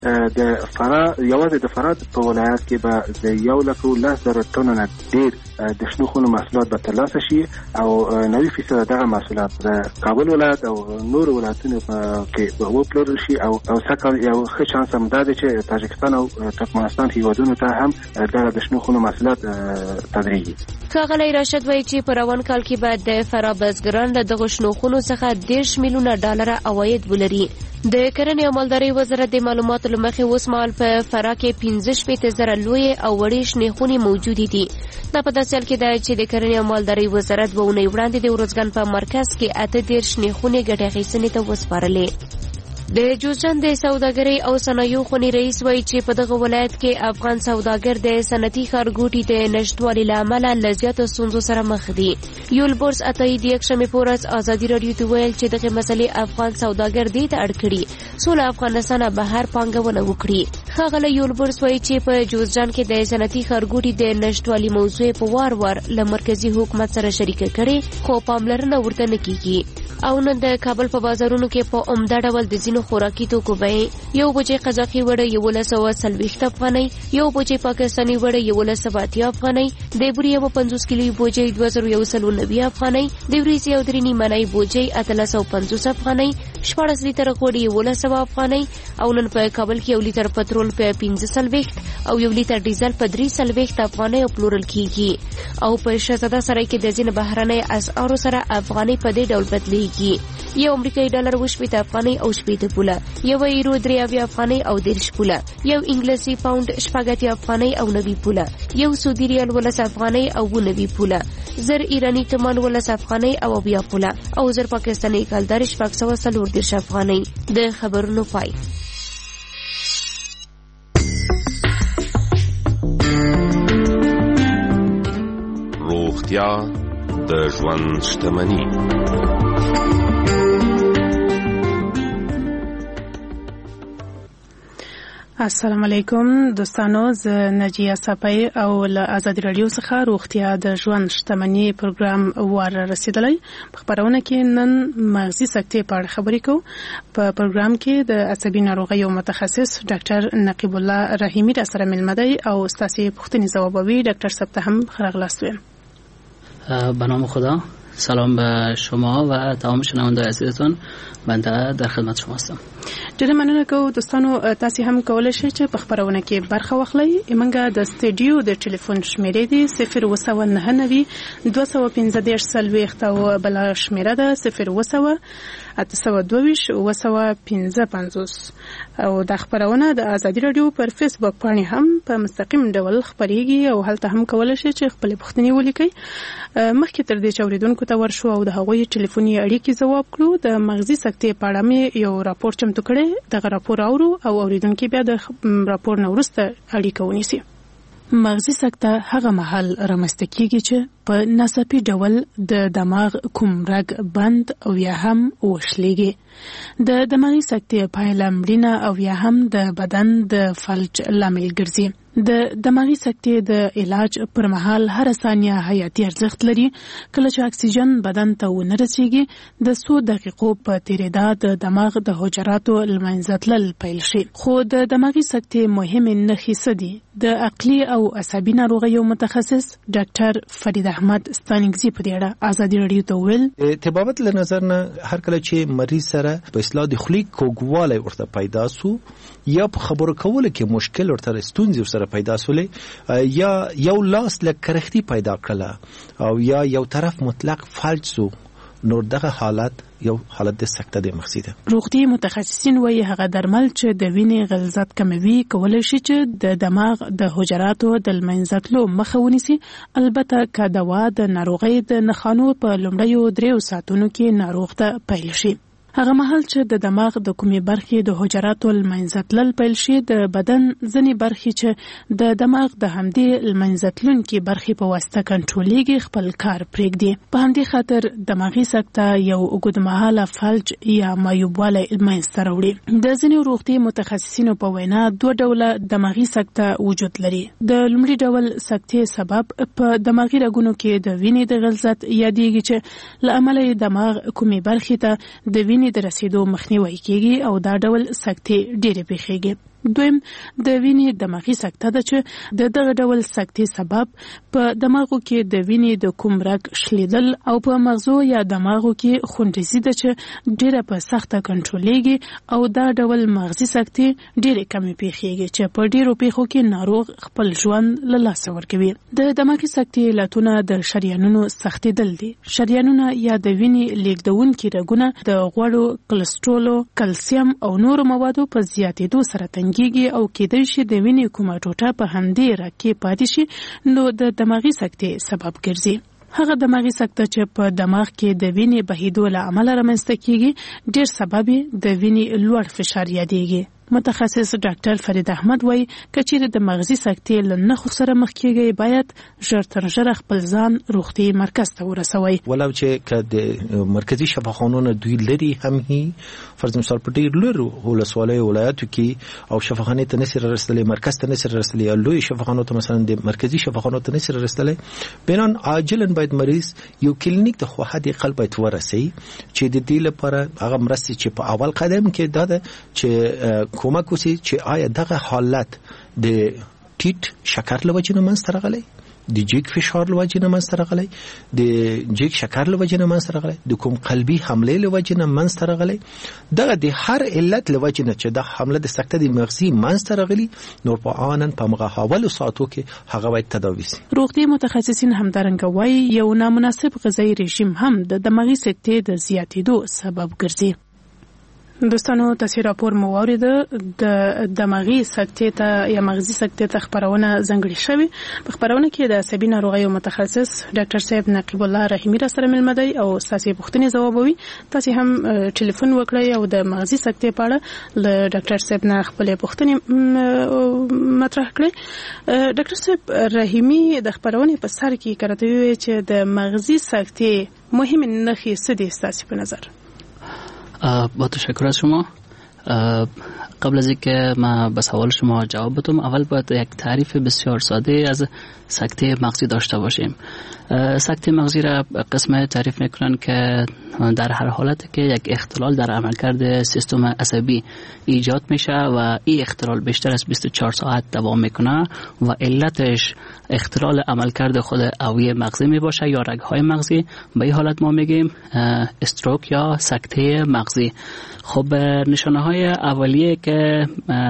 د یوازې د فراه په ولایت کې به د 1,10,000 ټنو نه ډېر د شنو خونو محصولات به ترلاسه شي او 90% دغه محصولات د کابل ولایت او نور ولایتونو کې به وپلورل شي او څنګه یو ښه چانس هم دا دی چې تاجکستان او ترکمنستان هیوادونو ته هم دغه د شنو خونو محصولات تدریجي. ښاغلی راشد وایي چې په روان کال کې به د فراه بزګران له دغو شنو خونو څخه 10 میلیونه ډالره عواید ولري. د کرنې او مالدارۍ وزارت د معلوماتو له مخې اوس مهال په فراه کې 15,000 لویې او وړې شنې خونې موجودې دي. دا په داسې حال کې ده چې د کرنې او مالدارۍ وزارت به اونۍ وړاندې د ارزګان په مرکز کې 18 شنې خونې ګټې اخیستنې ته وسپارلې. د جوزجان د سوداګرۍ او صنایعو خونې رئیس وایي چې په دغه ولایت کې افغان سوداګر د صنعتي ښارګوټي د نشتوالي له امله له زیاتو ستونزو سره مخ دي. یولبورس عطایي د یکشنبې په ورځ ازادي راډیو ته ویل چې دغه مسلې افغان سوداګر دې ته اړ کړي څو له افغانستانه بهر پانګونه وکړي. ښاغلی یولبورس وایي چې په جوزجان کې د صنعتي ښارګوټي د نشتوالي موضوع په وار وار له مرکزي حکومت سره شریکه کړي خو پاملرنه ورته نه کیږي. او نن د کابل په بازارونو کې په عمده ډول د ځینو خوراکي توکو بیې یو بوجۍ قزاقي وړه 1140 افغانۍ، یو بوجۍ پاکستاني وړه 1180 افغانۍ، د بوري 50 کیلو بوجۍ 2190 افغانۍ، د وریځې او درې نیمه بوجۍ 1350 افغانۍ، 14 لیتره غوړي 1100 افغانۍ. او نن په کابل کې 1 لیتر پټرول په 15 او 1 لیتر ډیزل په 3 افغانۍ پلورل کیږي. او په شهزاده سرای کې د ځینو بهرنۍ اسعارو سره افغانۍ په دې ډول بدلیږي. یو امریکایي ډالر 80 افغانۍ او 80 پوله، یو یورو 3 افغانۍ او 10 پوله، یو انګلیسي پاوند 80 افغانۍ او 90 پوله، یو سعودي ریال 10 افغانۍ او 90 پوله، زر ایرانی تومان 10 افغانۍ او 20 پوله، او زر پاکستاني کلدار 440 افغانۍ. د خبرونو پای. روغتیا د ژوند شتمني. السلام علیکم دوستانو، زه نجیه صفای او له آزادي رادیو څخه روغتیا د ژوند شتمني پروګرام ور رسیدلی. په خبرونه کې نن مغزي سکتې په اړه خبرې کوو. په پروګرام کې د عصبي ناروغیو متخصص ډاکټر نقیب الله رحیمی را سره ملمه دی او ستاسو پوښتنې ځوابوي. ډاکټر صاحب ته هم ښه راغلاست وایم. به نام خدا، سلام به شما و تمام شنوندگان عزیزتون. بنده در خدمت شما هستم. ډېر مننه کوم دوستانو، تاسو هم کولای شئ چې په خبرونه کې برخه واخلئ. موږ د سټډیو د ټلیفون شمیرې دی 099 215 او بل شمیره ده 0 822 او د خبرونه د آزادي رادیو پر فیسبوک باندې هم په مستقیم ډول خبريږي او هلته هم کولای شئ چې خپل پوښتنې ولیکئ. مخکې تر دې چې اوریدونکو ته ورشو او د هغوی ټلیفوني اړیکې ځواب کړو، د مغزي سکتې په اړه مې یو راپور چمتو کړی. دغه راپور اورو او اوریدونکو بیا د راپور نه وروسته اړیکه ونیسي. مغزي سکته هغه مهال رامنځته کیږي چې په ناڅاپي ډول د دماغ کوم رګ بند او یا هم وشلېږي. د دماغي سکتې پایله مړینه او یا هم د بدن د فلج لامل ګرځي. د دماغي سکتې د علاج پر مهال هر ثانیه حیاتي ارزښت لري. کله چې اکسیجن بدن ته ونه رسیږي، د 100 دقیقو په تیریدا د دماغ د حجراتو لمنځه تلل پیل شي. خو د دماغي سکتې مهمې نښې څه دي؟ د عقلي او عصبي ناروغیو متخصص ډاکټر فرید احمد ستانګزي په دې اړه آزادي رادیو ته ویل. طبابت له نظر نه هر کله چې مریض سره په اصطلاح د خولې کوږوالی ورته پیدا سو یا په خبرو کولو کې مشکل ورته ستونزې سره پیدا سولې یا یو لاس له کرختی پیدا کړه او یا یو طرف مطلق فلج سو، نور دغه حالت یو حالت د سکته د مغزي ده. روغتي متخصصین وایي هغه درمل چې د وینې غلظت کموي کولای شي چې د دماغ د حجراتو د لمنځه تلو مخه ونیسي. البته که دوا د ناروغۍ د نښانو په لومړیو 3 ساعتونو کې ناروغ ته پیل شي. هغه مهال چې د دماغ د کومې برخې د حجراتو لمنځه تلل پیل شي، د بدن ځینې برخې چې د دماغ د همدې لمنځه تلونکې برخې په واسطه کنټرولېږي خپل کار پرېږدي. په همدې خاطر دماغي سکته یو اوږدمهاله فلج یا معیوبوالی منځته راوړي. د ځینې روغتي متخصصینو په وینا 2 ډوله دماغي سکته وجود لري. د لومړي ډول سکتې سبب په دماغي رګونو کې د وینې د غلظت یادېږي چې له امله دماغ کومې برخې ته د وینې د رسیدو مخنیوي کیږي او دا ډول سکتې ډېرې پیښیږي. دویم د وینې دماغي سکته ده چې د دغه ډول سکتې سبب په دماغو کې د وینې د کوم رګ شلیدل او په مغزو یا دماغو کې خونډیزي ده چې ډیره په سخته کنټرولېږي او دا ډول مغزي سکتې ډیره کمې پیښیږي چې په ډیرو پیښو کې ناروغ خپل ژوند له لاسه ورکوي. د دماغي سکتې علتونه د شریانونو سختېدل دي. شریانونه یا د وینې لیږدونکي رګونه د غوړو، کلسترولو، کلسیم او نورو موادو په زیاتېدو سره او کېدای شي د وینې کومه ټوټه په همدې رګ کې پاتې شي نو د دماغي سکتې سبب ګرځي. هغه دماغي سکته چې په دماغ کې د وینې بهیدو له امله رامنځته کیږي ډېر سبب د وینې لوړ فشار یادېږي. متخصص ډاکټر فرید احمد وایي کچېرې د مغزي سکتې له نښو سره مخ کېږئ باید ژر تر ژره خپل ځان روغتیايي مرکز ته ورسوئ. ولو چې که د مرکزي شفاخانونه دوی لري هم هي فرض مثال په ډېر لرو ولسوالیو ولایاتو کې او شفاخانې ته نشي رسېدلی، مرکز ته نشي رسېدلی یا لوی شفاخانو ته مثلا د مرکزي شفاخانو ته نشي رسېدلی، بنان عاجلا باید مریض یو کلینیک ته خو حد اقل باید ورسي چې د دې لپاره هغه مرستې چې په اول قدم کې دا ده چې کومک وشي چې آیا دغه حالت د ټیټ شکر له وجې نه منځته راغلی، د جګ فشار له وجې نه منځته راغلی، د جګ شکر له وجې نه منځته راغلی، د کوم قلبي حملې له وجې نه منځته راغلی، دغه د هر علت له وجې نه چې د حمله د سکته د مغزي منځته راغلی نور په آنن په مغه حوالو ساعتو کې هغه باید تداوي شي. روغتي متخصصین همدارنګه وایي یو نامناسب غذایي رژیم هم د دماغي سکتې د زیاتېدو سبب ګرځي. دوستانو تاسو راپور مو واورید د دماغي سکتې ته یا مغزي سکتې ته خبرونه ځانګړې شوې. په خبرونه کې د عصبي ناروغیو متخصص ډاکټر صاحب نقیب الله رحیمي را سره ملمه دی او تاسو پوښتنې ځوابوي. تاسو هم ټلیفون وکړئ او د مغزي سکتې په اړه له ډاکټر صاحب نه خپل پوښتنې مطرح کړئ. ډاکټر صاحب رحیمي د خبرونه په سر کې کړته وی چې د مغزي سکتې مهمه نښې څه دي تاسو په نظر؟ با تشکر از شما. قبل از اینکه ما به سوال شما جواب بدم اول باید یک تعریف بسیار ساده از سکته مغزی داشته باشیم. سکته مغزی را قسم تعریف میکنن که در هر حالت که یک اختلال در عملکرد سیستم عصبی ایجاد میشه و این اختلال بیشتر از 24 ساعت دوام میکنه و علتش اختلال عملکرد خود اوعیه مغزی میباشه یا رگ‌های مغزی، به این حالت ما میگیم استروک یا سکته مغزی. خب نشانه‌های اولیه که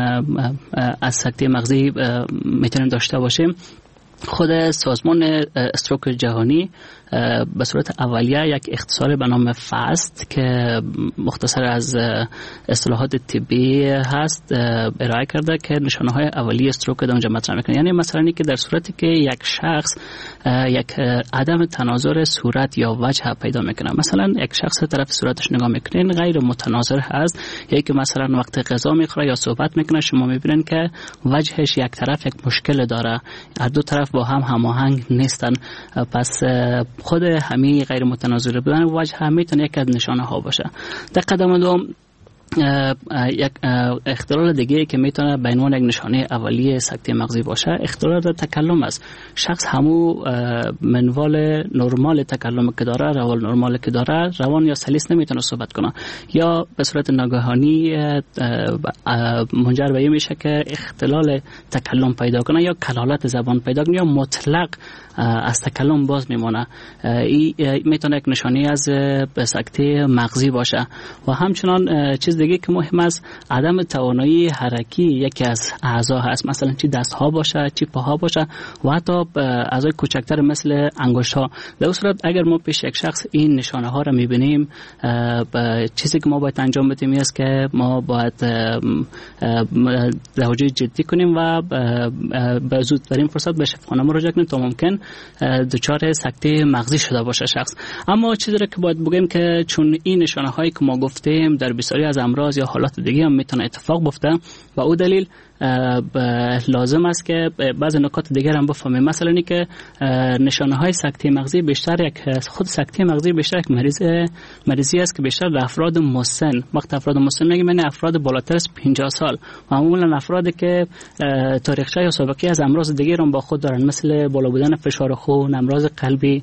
از سکته مغزی میتونیم داشته باشیم، خود سازمان استروک جهانی به صورت اولیه یک اختصار به نام فاست که مختصر از اصطلاحات طبی هست ارائه کرده که نشانه‌های اولیه استروک در اونجا مطرح میکنه. یعنی مثلا اینکه در صورتی که یک شخص یک عدم تناظر صورت یا وجه پیدا میکنه، مثلا یک شخص طرف صورتش نگاه میکنین غیر متناظر هست، یا که مثلا وقت غذا میخوره یا صحبت میکنه شما میبینین که وجهش یک طرف یک مشکل داره، هر دو طرف با هم هماهنگ نیستن، پس خود همین غیر متناظر بودن وجه هم میتونه یک از نشانه ها باشه. در قدم دوم یک اختلال دیگه که میتونه به عنوان یک نشانه اولیه سکته مغزی باشه اختلال تکلم است. شخص همو منوال نرمال تکلم که داره، روال نرمال که داره، روان یا سلیس نمیتونه صحبت کنه، یا به صورت ناگهانی منجر به این میشه که اختلال تکلم پیدا کنه یا کلالت زبان پیدا کنه یا مطلق از تکلم باز میمونه. این میتونه یک نشانه از سکته مغزی باشه. و همچنان چیز دیگه که مهم است عدم توانایی حرکی یکی از اعضا هست، مثلا چی دست ها باشه چی پاها باشه و حتی اعضای کوچکتر مثل انگشت ها. در صورت اگر ما پیش یک شخص این نشانه ها رو میبینیم، چیزی که ما باید انجام بدیم است که ما باید توجه جدی کنیم و به زودترین فرصت به شفاخانه مراجعه کنیم تا ممکن دچار سکته مغزی شده باشه شخص. اما چیزی رو که باید بگیم که چون این نشانه هایی که ما گفتیم در بسیاری از امراض یا حالات دیگه هم میتونه اتفاق بیفته و او دلیل لازم است که بعضی نکات دیگر هم بفهمیم. مثلا اینی که نشانه های سکته مغزی بیشتر خود سکته مغزی بیشتر یک مریضی است که بیشتر در افراد مسن، وقت افراد مسن میگیم یعنی افراد بالاتر از 50 سال، معمولا افرادی که تاریخچه یا سابقه از امراض دیگر هم با خود دارن، مثل بالا بودن فشار خون، امراض قلبی،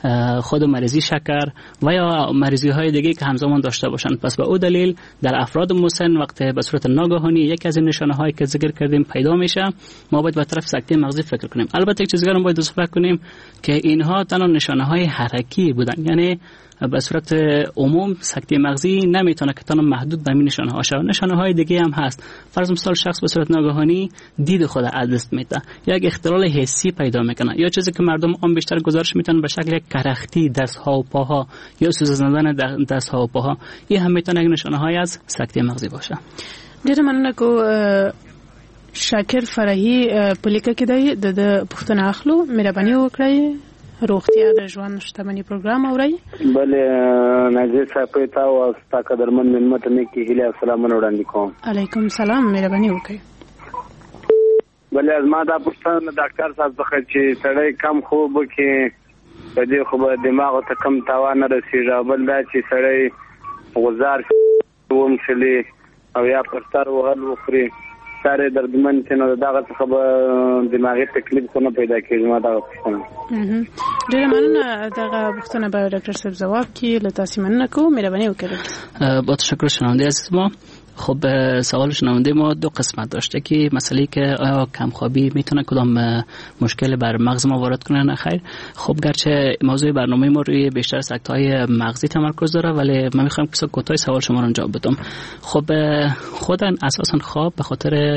خود مریضی شکر و یا مریضی های دیگه که همزمان داشته باشند. پس به او دلیل در افراد مسن وقتی به صورت ناگهانی یک از این نشانه هایی که ذکر کردیم پیدا میشه، ما باید به طرف سکته مغزی فکر کنیم. البته یک چیز دیگه هم باید اضافه کنیم که اینها تنها نشانه های حرکی بودن، یعنی به صورت عموم سکته مغزی نمیتونه که تنها محدود به این نشانه ها شه. نشانه های دیگه هم هست. فرض مثال شخص به صورت ناگهانی دید خود از دست میده، یا یک اختلال حسی پیدا میکنه، یا چیزی که مردم عام بیشتر گزارش میتونن به شکل کرختی دست ها و پاها یا سوزاندن دست ها و پاها، این هم میتونه یک نشانه های از سکته مغزی باشه. ډیره مننه کو شاکر فرحي پلیکه کې د پښتنه اخلو مهرباني وکړئ. روغتیا د ژوند شتمنۍ پروګرام اورئ. بله ناظر صاحب ته او ستا قدرمن ملمت نه کې هیله السلام وړاندې کوم. علیکم سلام، مهرباني وکړئ. بله از ما دا پوښتنه ډاکټر صاحب څخه چې سړی کم خوب وکړي په دې خو به دماغ ته کم تاوان نه رسېږي، بل دا چې سړی غوزار ومشلي او یا پر سر وهل وخوري ساره دردمن چې نو دغه څخه به دماغي تکلیف خو نه پیدا کېږي. ما دغه پوښتنه ډېره مننه. دغه پوښتنه به ډاکټر صاحب ځواب کړي. له تاسې مننه کوم، مهرباني وکړئ. با تشکر شنونده عزیز ما. خب سوال شنونده ما دو قسمت داشته که مسئله که آیا کمخوابی میتونه کدام مشکل بر مغز ما وارد کنه نه خیر. خب گرچه موضوع برنامه ما روی بیشتر سکته‌های مغزی تمرکز داره، ولی من میخوام که کوتاه سوال شما رو جواب بدم. خب خودن اساسا خواب به خاطر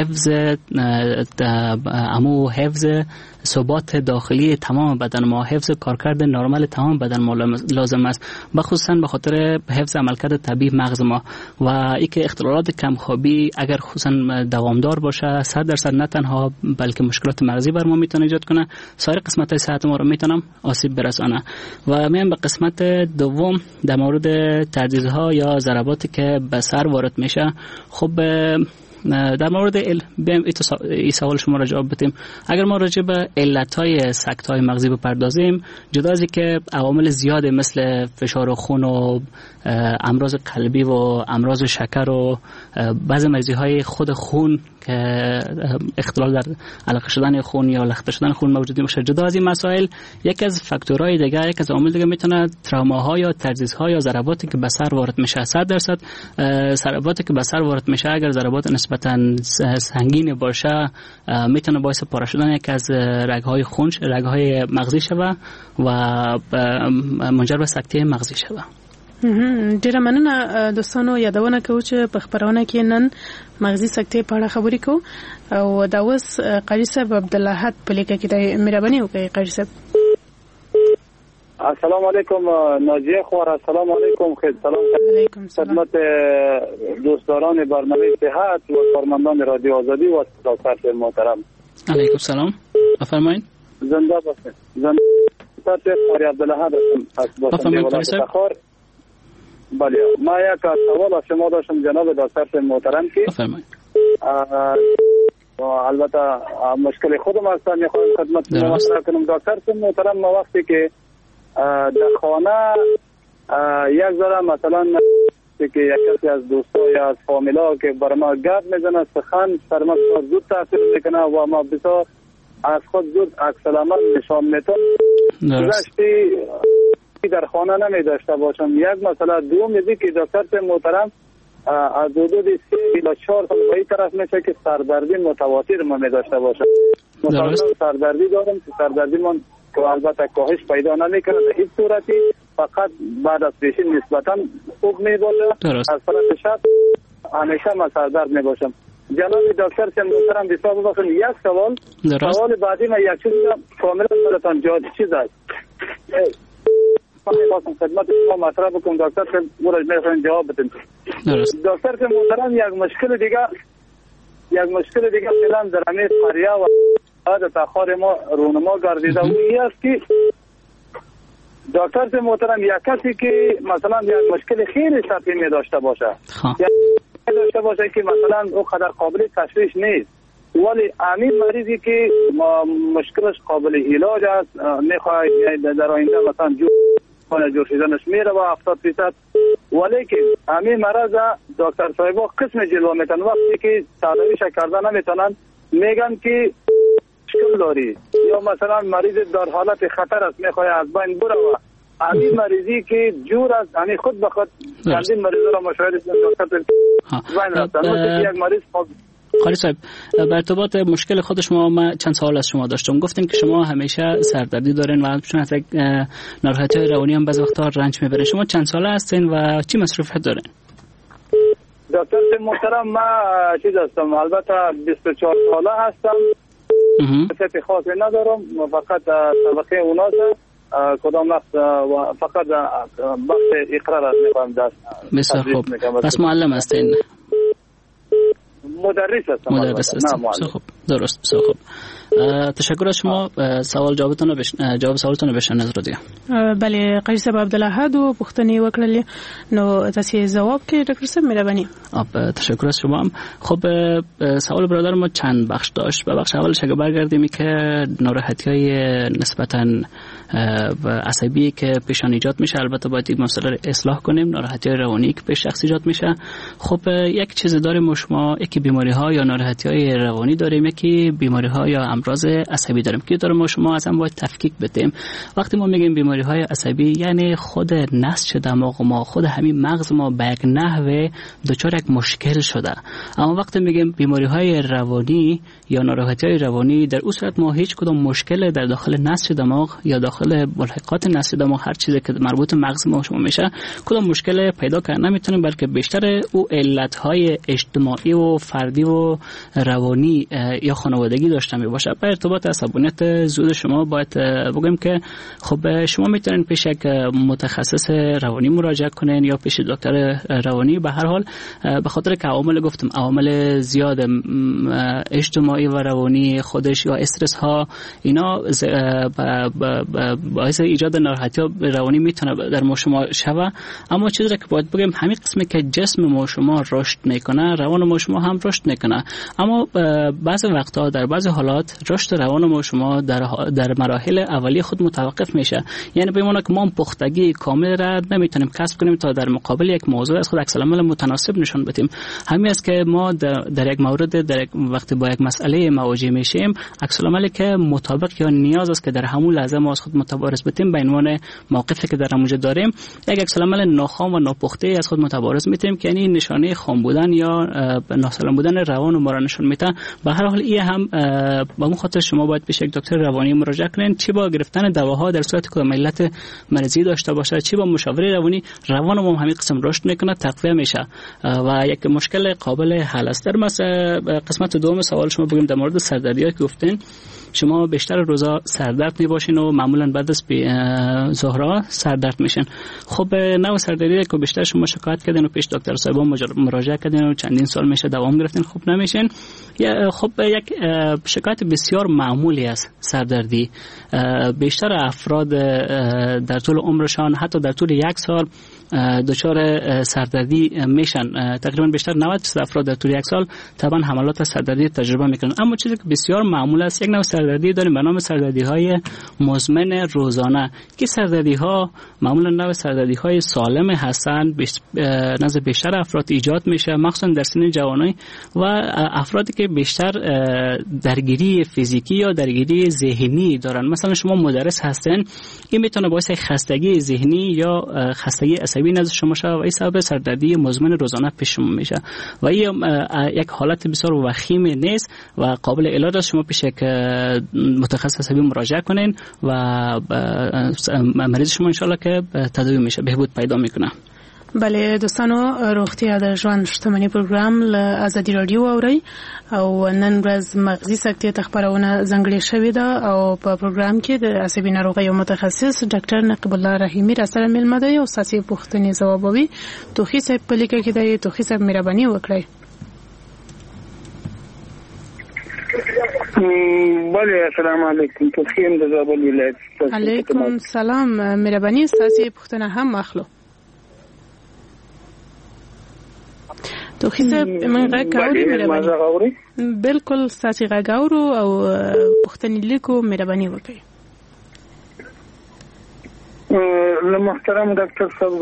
حفظ ثبات داخلی تمام بدن ما، حفظ کارکرد نرمال تمام بدن ما لازم است، بخصوصا به خاطر حفظ عملکرد طبیعی مغز ما. و اینکه اختلالات کمخوابی اگر خصوصا دوامدار باشه 100% نه تنها بلکه مشکلات مغزی بر ما میتونه ایجاد کنه، سایر قسمت‌های صحت ما رو میتونم آسیب برسانه. و میام به قسمت دوم در مورد تردیدها یا ضرباتی که به سر وارد میشه. خب در مورد بیایم این سوال شما را جواب بدیم. اگر ما راجع به علتهای سکته‌های مغزی بپردازیم، جدا از اینکه عوامل زیاد مثل فشار خون و امراض قلبی و امراض شکر و بعضی مریضی‌های خود خون که اختلال در علقه شدن خون یا لخته شدن خون موجود باشه، جدا از این مسائل یک از فاکتورهای دیگه، یک از عوامل دیگه میتونه تروماها یا ترزیزها یا ضرباتی که به سر وارد میشه. 100% ضرباتی که به سر وارد میشه اگر ضربات نسبتا سنگین باشه میتونه باعث پاره شدن یک از رگ‌های خون، رگ‌های مغزی شوه و منجر به سکته مغزی شوه. ډیره مننه دوستانو. یادونه کوم چې په خبرونه کې نن مغزي سکتې په اړه خبرې کوو او دا اوس قاضي صاحب عبدالله په لیکه کې د مهرباني وکړئ. قاضي صاحب السلام علیکم. ناجیه خوار السلام علیکم. خدمت دوستداران برنامه صحت و کارمندان رادیو آزادی و دکتر محترم. علیکم سلام، بفرمایید. زنده باشید. زنده باشید. قاری عبدالله هستم. بفرمایید. بله ما یک سوال از شما داشتم جناب دکتر محترم که بفرمایید. البته مشکل خودم هستم، میخوام خدمت شما مطرح کنم. دکتر محترم ما وقتی که در خانه یک ذره مثلا که یک کسی از دوستا یا از فامیلا که بر ما گرد میزنه سخن سر ما زود تاثیر میکنه و ما بسیار از خود زود عکس العمل نشان میتون گذشتی در خانه نمی داشته باشم. یک مسئله دوم میگه که دکتر محترم از حدود 3 تا 4 سال به این طرف میشه که سردردی متواتر ما می داشته باشم. مثلا سردردی دارم که سردردی من که البته کاهش پیدا نمیکنه در هیچ صورتی، فقط بعد از پیشین نسبتا خوب می باشه. از طرف شب همیشه ما سردرد می باشم. جناب دکتر محترم بسیار ببخشید یک سوال بعدی من یک چیز کاملا براتون چیز است. خواستم خدمت شما مطرح بکنم دکتر که مورد میخواین جواب بدین. دکتر که محترم یک مشکل دیگه فعلا در همه قریه و عادت اخار ما رونما گردیده و این است که دکتر که محترم یک کسی که مثلا یک مشکل خیلی سطحی می داشته باشه که مثلا او قدر قابل تشخیص نیست، ولی همین مریضی که مشکلش قابل علاج است میخواد در آینده مثلا جور شدنش میره و 70%، ولی که همین مرض دکتر صاحبا قسم جلوه میتن وقتی که تداویش کردن نمیتونن، میگن که مشکل داری یا مثلا مریض در حالت خطر است میخواد از بین بره و همین مریضی که جور از یعنی خود به خود چندین مریض را مشاهده دکتر بین رفتن یک مریض خالی صاحب به ارتباط مشکل خود شما من چند سوال از شما داشتم. گفتین که شما همیشه سردردی دارین و چون از ناراحتی روانی هم بعضی وقتا رنج میبرین. شما چند ساله هستین و چی مصروفیت دارین؟ دکتر محترم من چیز هستم، البته 24 ساله هستم، وضعیت خاصی ندارم، فقط طبقه اوناس کدام وقت فقط بخش اقرار است میخوام دست. بسیار خوب. پس معلم هستین؟ مدرس هستم. مدرس هستم. بسیار خوب. درست. بسیار خوب. تشکر از شما. جواب سوالتون بشن از رادیو. بله قاری صاحب عبدالأحد و پوښتنې وکړلې نو تاسو جواب کې ډاکټر صاحب مهرباني. تشکر از شما. خب سوال برادر ما چند بخش داشت. به بخش اولش اگه برگردیم که ناراحتی‌های نسبتاً و عصبی که پیشان ایجاد میشه، البته باید این مسئله رو اصلاح کنیم. ناراحتی روانی که پیش شخص ایجاد میشه، خب یک چیز داریم ما شما، یکی بیماری ها یا ناراحتی های روانی داریم، یکی بیماری ها یا امراض عصبی داریم که داریم ما شما اصلا باید تفکیک بدیم. وقتی ما میگیم بیماری های عصبی یعنی خود نسج دماغ ما، خود همین مغز ما به یک نحوه دچار یک مشکل شده. اما وقتی میگیم بیماری های روانی یا ناراحتی های روانی، در اون صورت ما هیچ کدوم مشکل در داخل نسج دماغ یا داخل ملحقات نسج دماغ، هر چیزی که مربوط مغز ما شما میشه، کدوم مشکل پیدا کردن نمیتونیم، بلکه بیشتر او علتهای اجتماعی و فردی و روانی یا خانوادگی داشته می باشه. به ارتباط عصبانیت زود شما باید بگم که خب شما میتونین پیش یک متخصص روانی مراجعه کنین یا پیش دکتر روانی. به هر حال به خاطر که عوامل گفتم، عوامل زیاد اجتماعی و روانی خودش یا استرس ها، اینا باعث ایجاد ناراحتی روانی میتونه در ما شما شوه. اما چیزی که باید بگم، همین قسمی که جسم ما شما رشد میکنه، روان ما شما هم رشد میکنه. اما بعضی وقتا در بعضی حالات رشد روان ما شما در مراحل اولیه خود متوقف میشه. یعنی بمونه که ما پختگی کامل را نمیتونیم کسب کنیم تا در مقابل یک موضوع از خود عکس العمل متناسب نشون بدیم. همین است که ما در یک مورد وقتی با یک مسئله مواجه میشیم، عکس العملی که مطابق یا نیاز است که در همون لحظه ما از خود متبارز بتیم، به عنوان موقفی که در همونجا داریم یک عکس العمل ناخام و ناپخته از خود متبارز میتیم که یعنی نشانه خام بودن یا ناسالم بودن روان ما را نشون میده. به هر حال این هم با اون خاطر شما باید پیش یک دکتر روانی مراجعه کنین، چی با گرفتن دواها در صورت که علت مرضی داشته باشه، چی با مشاوره روانی. روان ما همین قسم رشد میکنه، تقویت میشه و یک مشکل قابل حل است. در قسمت دوم سوال شما بگیم در مورد سردردی که گفتین، شما بیشتر روزا سردرد میباشین و معمولا بعد از ظهرها سردرد میشین. خب نوع سردردی که بیشتر شما شکایت کردین و پیش دکتر صاحب مراجعه کردین و چندین سال میشه دوام گرفتین، خوب نمیشین. خب یک شکایت بسیار معمولی است سردردی. بیشتر افراد در طول عمرشان حتی در طول یک سال دچار سردردی میشن. تقریبا بیشتر 90% افراد در طول یک سال طبعا حملات سردردی تجربه میکنن. اما چیزی که بسیار معمول است، یک نوع سردردی داریم به نام سردردی های مزمن روزانه که سردردی ها معمولا نوع سردردی های سالم هستند، نزد بیشتر افراد ایجاد میشه، مخصوصا در سن جوانی و افرادی که بیشتر درگیری فیزیکی یا درگیری ذهنی دارن. مثلا شما مدرس هستن، این میتونه باعث خستگی ذهنی یا خستگی عصبی نزد شما شه و این سبب سردردی مزمن روزانه پیش شما میشه و این یک حالت بسیار وخیم نیست و قابل علاج است. شما پیش یک متخصص عصبی مراجعه کنین و مریض شما انشالله که تداوی میشه، بهبود پیدا میکنه. بله دوستانو، روغتیا د ژوند شتمنۍ پروګرام له ازادي رادیو اوري او نن ورځ مغزي سکتې خبرونه ځنګړې شوې ده او په پروګرام کې د عصبي ناروغیو متخصص ډاکټر نقیب الله رحیمي را سره ملمه دی او ساسي پوښتنې ځوابوي. توخي صاحب په لیکه کې دی. توخي صاحب مهرباني وکړئ. بله السلام علیکم. توخي هم د زابل ولایت. علیکم سلام. مهرباني ساسي پوښتنه هم اخلو. توخي صاحب من غږ اوري؟ مهرباني بالکل ساسي غږ اورو او پوښتنې لیکو، مهرباني وکړئ. له محترم ډاکټر صاحب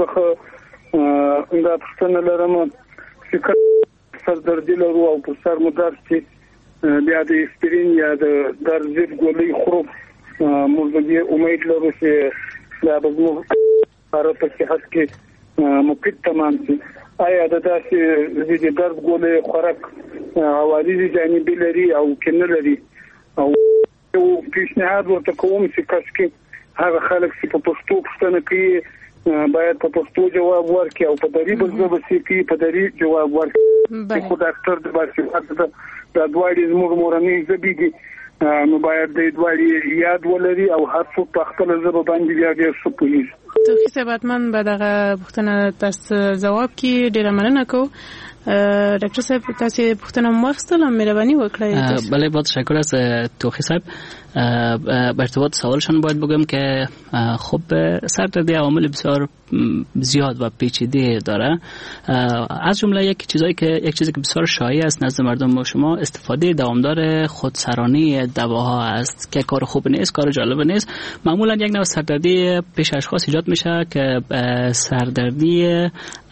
دا پوښتنه لرم چې سردردي لرو او په سر مو درد شي بیا د اسپرین یا د درد ضد ګولۍ خورو موږ به امید لرو چې دا به زموږ لپاره په صحت کې مفید تمام شي. آیا د داسې د درد ګولۍ خوراک عوارض جانبي لري او که نه لري؟ او پیشنهاد ورته کوم چې کس کې هغه خلک چې په پښتو پوښتنه کوي باید په پښتو جواب ورکړي او په دری بل ژبه کې په دری جواب ورکړي. خو ډاکټر د باسي د دواړي زموږ مورنۍ ژبې دي نو باید د دواړي یاد ولري او هر څوک په خپل ژبه باندې بیا ډېر څه پوهیږي. توخی صاحب به دغه پوښتنه تاسو جواب کې ډېره مننه کوم. ډاکټر صاحب تاسو پوښتنه مخستله مهرباني وکړئ. بله با تشکر از توخی صاحب. به ارتباط سوالشان باید بگم که خب سردردی عوامل بسیار زیاد و پیچیده داره. از جمله یک چیزی که بسیار شایع است نزد مردم شما استفاده دوامدار خودسرانه دواها است که کار خوب نیست، کار جالب نیست. معمولا یک نوع سردردی پیش اشخاص ایجاد میشه که سردردی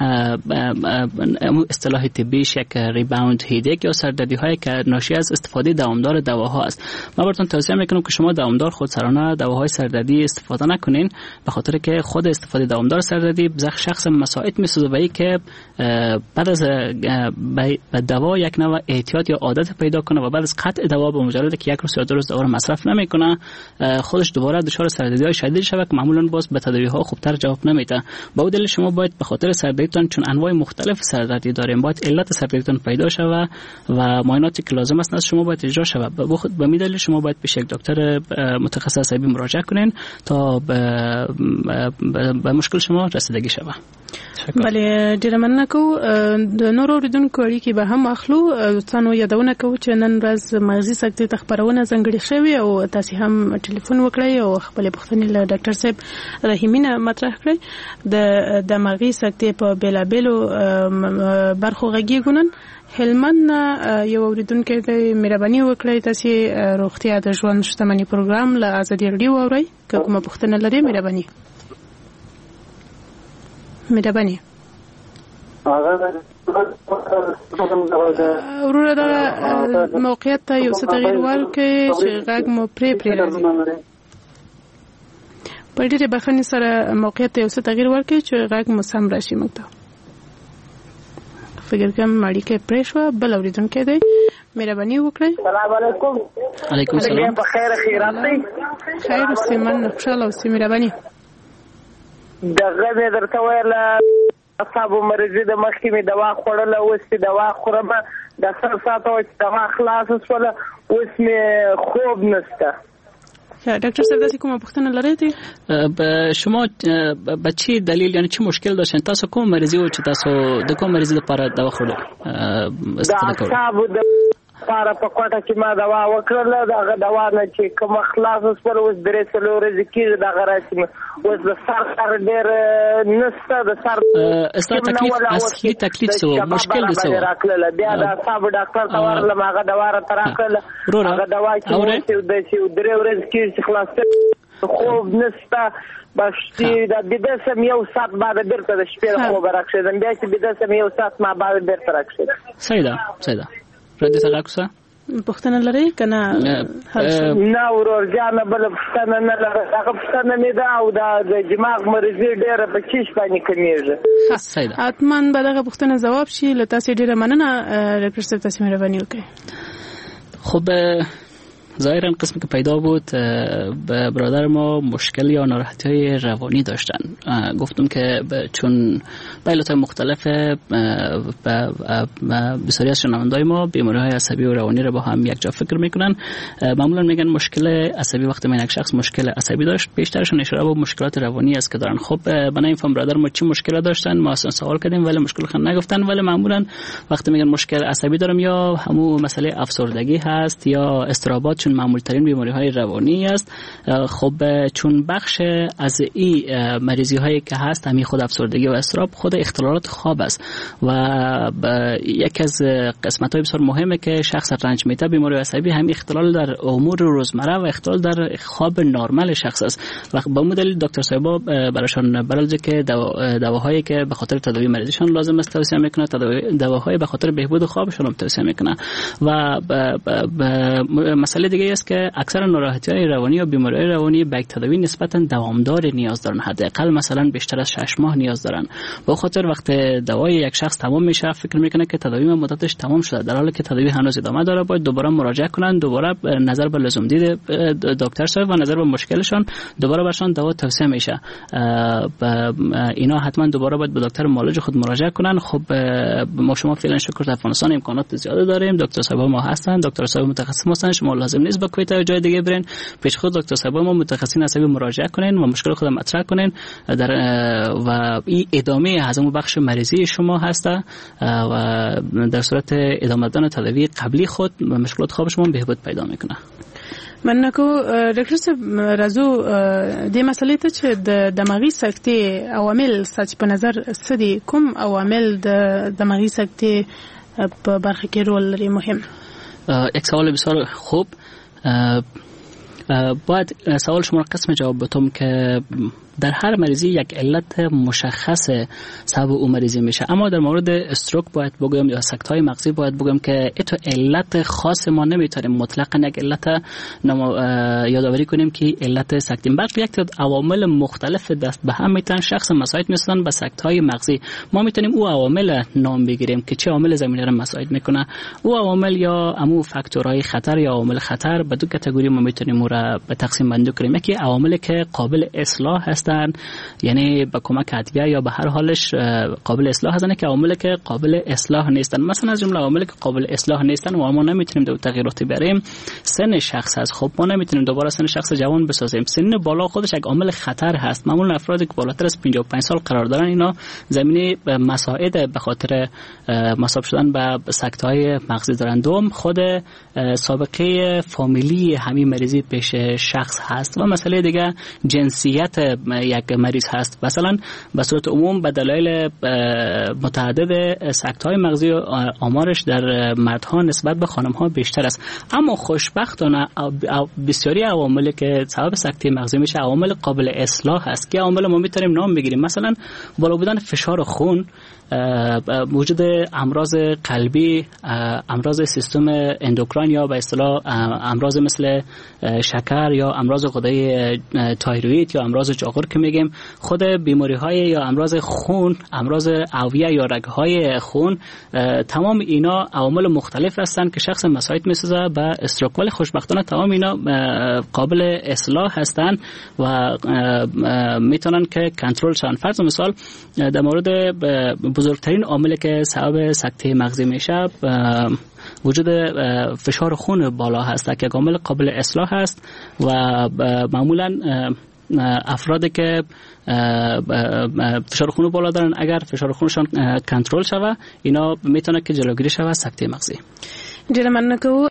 اصطلاح طبیش یک ریباوند هیدک یا سردردی هایی که ناشی از استفاده دوامدار دواها است. من براتون توصیه میکنم که شما دوامدار خودسرانه دواهای سردردی استفاده نکنین، به خاطر که خود استفاده دوامدار سردردی شخص مساعد میسازه و که بعد از به دوا یک نوع احتیاط یا عادت پیدا کنه و بعد از قطع دوا به مجرد که یک روز یا دو روز دوا رو مصرف نمیکنه خودش دوباره دچار سردردی‌های شدید شود که معمولا باز به تداوی‌ها خوبتر جواب نمیده. با دلیل شما باید به خاطر سردردیتون، چون انواع مختلف سردردی داریم، باید علت سردردیتون پیدا شود و معایناتی که لازم است از شما باید اجرا شود. به همین دلیل شما باید پیش یک دکتر متخصص عصبی مراجعه کنین تا به مشکل شما رسیدگی شود. بله ډیره مننه کوم. د نورو اوریدونکو اړیکې به هم اخلو. تاسو یادونه کوم چې نن ورځ مغزي سکتې ته خبرونه ځانګړې شوې او تاسو هم ټلیفون وکړئ او خپل پوښتنې له ډاکټر صاحب رحیمینه مطرح کړئ. د مغزي سکتې په بیلابیلو برخو غږیږو. نن هلمند یو اوریدونکو ته مهرباني وکړئ تاسو روغتیا د ژوند شتمنۍ پروګرام له ازادي رادیو اورئ. که کومه پوښتنه لرئ مهرباني ورور دا موقعیت ته یو څه تغیر ورکړي چې غږ مو پرې راځي. په ډېرې بخښنې سره موقعیت ته یو څه تغیر ورکړي چې غږ مو سم راشي. موږ ته فکر کوم اړیکه پرې شوه. بل اورېدونکی دی مهرباني وکړئ. السلام علیکم. علیکم السلام. بخیر خیرات دی. خیر اوسئ. من خوشاله اوسئ. مهرباني. دغه مې درته ویله اعصابو مرضي د مخکې مې دوا خوړله اوس چې دوا خورم د سر ساعته چې دوا خلاصه شوله اوس مې خوب نشته. ډاکټر صاحب داسې کومه پوښتنه لرئ؟ شما به چی دلیل یعنی چی مشکل داشتین؟ تاسو کوم مریضی و چې تاسو د کوم مریضی لپاره دوا خوړل استفاده کوئ؟ د اعصابو لپاره په کوټه کې ما دوا وکړله. دغه دوا نه چې کومه خلاصه شوله اوس 3 ورځې کېږي دغه راشي. اوس د سر ډېر نشته. د سر ستا تکلیف اصلي تکلیف څه و؟ مشکل دې څه و؟ راکړله. بیا د اعصابو ډاکټر ته ورغلم. هغه دوا راته راکړله. هغه دوا چې اوس 3 ورځې کېږي چې خلاصه خوب نشته. بس چې د بیده سم یو ساعت بعد بیرته د شپې د خوب راکښېدم. بیا چې بیده سم یو ساعت ما بعد بیرته راکښېدم. صحیح ده. ردی سغاکوسا پوښتنه لرئ کنه؟ نه ورور جانه بل پوښتنه نه لرم. هغه پوښتنه مې ده او د دماغ مرضي ډېره په چیش باندې کمیږي. حتما به دغه پوښتنه ځواب شي. له تاسو ډېره مننه ډاکټر صاحب. تاسو مهرباني وکړئ. خب ظاهرا قسمی که پیدا بود به برادر ما مشکل یا ناراحتی های روانی داشتن. گفتم که چون به علتهای مختلف بسیاری از شنوندای ما بیماری های عصبی و روانی رو با هم یک جا فکر میکنن. معمولا میگن مشکل عصبی وقتی من یک شخص مشکل عصبی داشت بیشترشون اشاره به مشکلات روانی است که دارن. خب بنا این فهم برادر ما چی مشکل داشتن ما اصلا سوال کردیم ولی مشکل خود نگفتن. ولی معمولا وقتی میگن مشکل عصبی دارم یا همون مسئله افسردگی هست یا اضطرابات چون معمول ترین بیماری های روانی است. خب چون بخش از این مریضی هایی که هست همین خود افسردگی و اضطراب خود اختلالات خواب است و یک از قسمت های بسیار مهمه که شخص رنج میته بیماری عصبی هم اختلال در امور روزمره و اختلال در خواب نرمال شخص است و با مدل دکتر صاحبا براشون برای که دواهایی که به خاطر تداوی مریضشان لازم است توصیه میکنه، دواهای به خاطر بهبود خوابشون هم توصیه میکنه. و مسئله دیگه است که اکثر ناراحتی‌های روانی و بیماری‌های روانی به تداوی نسبتاً دوامدار نیاز دارن، حداقل مثلا بیشتر از 6 ماه نیاز دارن. به خاطر وقت دوای یک شخص تمام میشه فکر میکنه که تداوی مدتش تمام شده، در حالی که تداوی هنوز ادامه داره. باید دوباره مراجعه کنن، دوباره نظر به لزوم دید دکتر صاحب و نظر به مشکلشون دوباره برشون دوا توصیه میشه. اینا حتما دوباره باید به دکتر معالج خود مراجعه کنن. خب ما شما فعلا شکر در افغانستان امکانات زیاده داریم، دکتر صاحب ما هستن، دکتر صاحب متخصص هستن، شما لازم نیست با کویت جای دیگه برین، پیش خود دکتر صاحب ما متخصصین عصبی مراجعه کنین و مشکل خود مطرح کنین و این ادامه از اون بخش مریضی شما هسته و در صورت ادامه دادن تداوی قبلی خود مشکلات خواب شما بهبود پیدا میکنه. من کو ډاکټر صاحب راځو د مسلې ته چې د دماغي سکتې عوامل ستاسو په نظر څه دي؟ کوم عوامل د دماغي سکتې په برخه کې رول لري مهم؟ یک سوال بسیار خوب. باید سوال شما را قسم جواب بدم که در هر مریضی یک علت مشخص سبب او مریضی میشه، اما در مورد استروک باید بگم یا سکته‌های مغزی باید بگم که تو علت خاص ما نمیتونیم مطلقاً یک علت یادآوری کنیم که علت سکته، بلکه یک تعداد عوامل مختلف دست به هم میتونن شخص مساعد میشن به سکته‌های مغزی. ما میتونیم او عوامل نام بگیریم که چه عامل زمینه را مساعد میکنه. او عوامل یا امو فاکتورهای خطر یا عوامل خطر به دو کاتگوری ما میتونیم او را به تقسیم بندی کنیم. یکی عواملی که قابل اصلاح هستن، یعنی با کمک ادویه یا به هر حالش قابل اصلاح هستن، که عواملی که قابل اصلاح نیستن. مثلا از جمله عواملی که قابل اصلاح نیستن و ما نمیتونیم دو تغییراتی بریم، سن شخص هست. خب ما نمیتونیم دوباره سن شخص جوان بسازیم. سن بالا خودش یک عامل خطر هست. معمولا افرادی که بالاتر از 55 سال قرار دارن اینا زمینه مساعد به خاطر مصاب شدن به سکته‌های مغزی دارن. دوم خود سابقه فامیلی همین مریضی پیش شخص هست و مسئله دیگه جنسیت یک مریض هست. مثلا به صورت عموم به دلایل متعدد سکته‌های مغزی آمارش در مردها نسبت به خانم‌ها بیشتر است، اما خوشبختانه بسیاری عواملی که سبب سکته مغزی میشه عوامل قابل اصلاح هست که عوامل ما میتونیم نام بگیریم. مثلا بالا بودن فشار خون، وجود امراض قلبی، امراض سیستم اندوکراین یا به اصطلاح امراض مثل شکر یا امراض غده تایروید یا امراض چاقور که میگیم، خود بیماری های یا امراض خون، امراض اوعیه یا رگهای خون، تمام اینا عوامل مختلف هستند که شخص مساعد میسازه به استروک. ولی خوشبختانه تمام اینا قابل اصلاح هستند و میتونن که کنترل شن. فرض مثال در مورد بزرگترین عاملی که سبب سکته مغزی میشه وجود فشار خون بالا هست که عامل قابل اصلاح هست و معمولا افرادی که فشار خون بالا دارن اگر فشار خونشان کنترل شوه اینا میتونه که جلوگیری شوه سکته مغزی. ډیره مننه کوم